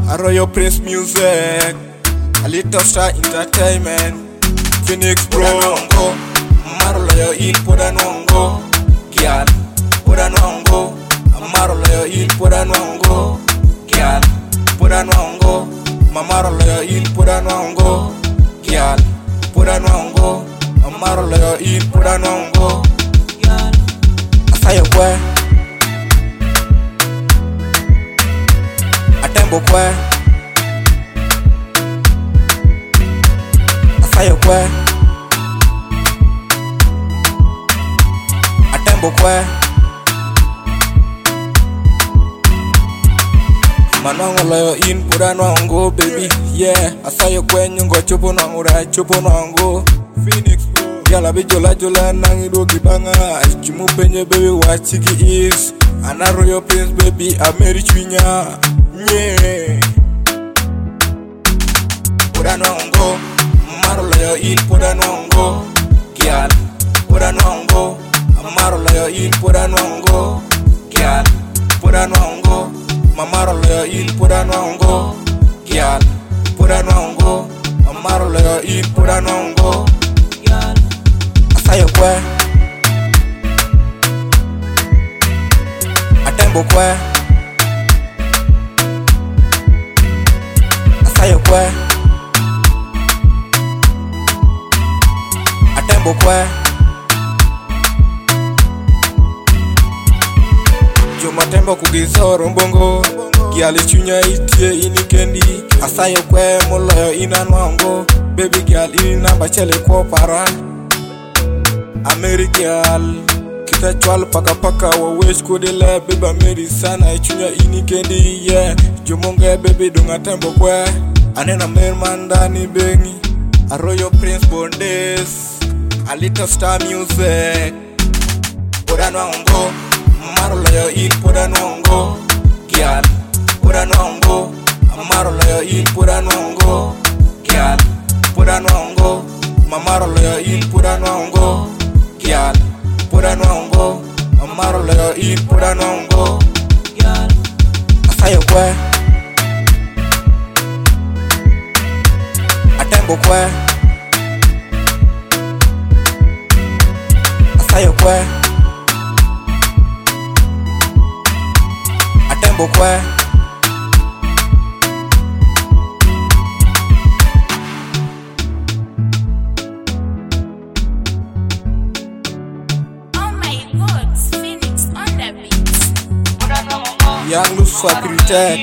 Arroyo Prince Music, A Little Star Entertainment, Phoenix Bro. Marolayo il Podanongo, Kial, Podanongo, Marolayo il Podanongo, Kial, Podanongo, Marolayo il Podanongo, Kial, Podanongo, Marolayo il Podanongo, Kial. Asayo kwe, Atembo kwe, Asayo kwe, Atembo kwe, Manongo loyo in Podanongo baby, yeah. Asayo kwe nyungo chupo nangura chupo nango. Phoenix bro, yala be jola jola nangido kibanga. Chimu penye baby wachiki is Arroyo Prince baby ameri chwinya, yeah. Podanongo, Marolayo in Podanongo, Kial, Podanongo, Marolayo in Podanongo, Kial, Podanongo, Marolayo in Podanongo, Kial, Podanongo, Marolayo in Podanongo, Kial. Asayo kwe, Atembo kwe, Asayo kwe, Atembo kwe, Juma tembo kugisoro mbongo, Kiali chunya itie inikendi. Asayo kwe moloyo inanwango, baby girl inamba chele kwa para. Americal, kita chwal paka paka wawesh kodele, baby Ameri sana chunya inikendi, yeah. Jumonge baby dunga tembo kwe, anena mermandani bengi. Arroyo Prince Bondes, A Little Star Music, Podanongo, Marolayo in Podanongo, Kial, Podanongo, Marolayo in Podanongo, Kial, Podanongo, Marolayo in Podanongo, Kial, Podanongo, Marolayo in Podanongo, Kial. Asayo kwe, Atembo kwe, Asayo kwe, Atembo kwe, Young Lucifer Cricket,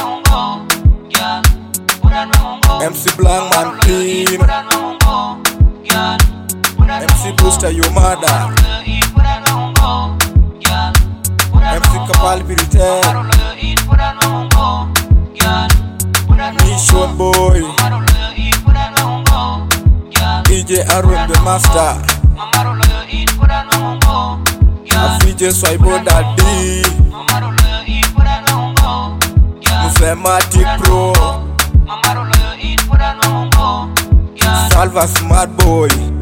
MC Blank Man Team, MC Booster Yomada, MC Kapal Cricket, Mission Boy, DJ Arun the Master, Afije Swaibo Daddy, Musematic Pro, Salva Smart Boy.